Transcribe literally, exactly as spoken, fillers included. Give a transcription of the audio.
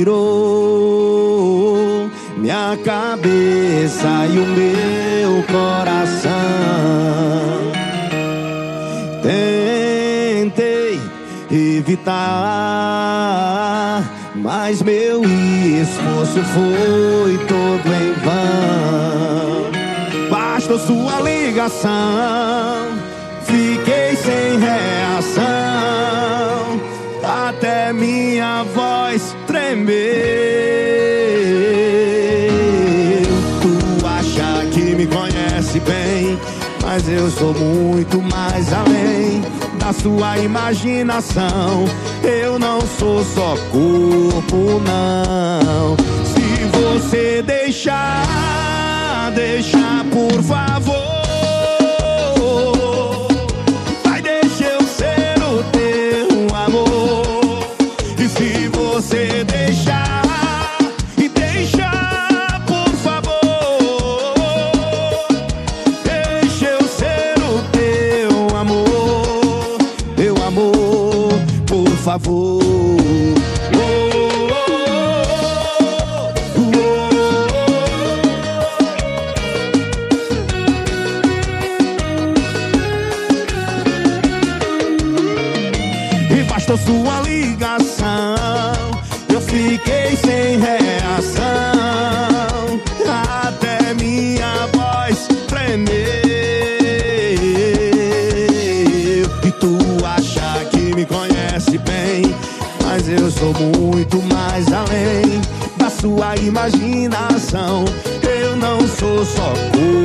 pirou minha cabeça e o meu coração. Tentei evitar, mas meu esforço foi todo em vão. Bastou sua ligação, fiquei sem reação, até minha voz tremer. Tu acha que me conhece bem, mas eu sou muito mais além da sua imaginação. Eu não sou só corpo, não. Se você deixar, deixar por favor, vai, deixa eu ser o teu amor. E se você deixar, e deixar por favor, deixa eu ser o teu amor, teu amor, por favor. Bastou sua ligação, eu fiquei sem reação, até minha voz tremeu. E tu acha que me conhece bem, mas eu sou muito mais além da sua imaginação. Eu não sou só corpo,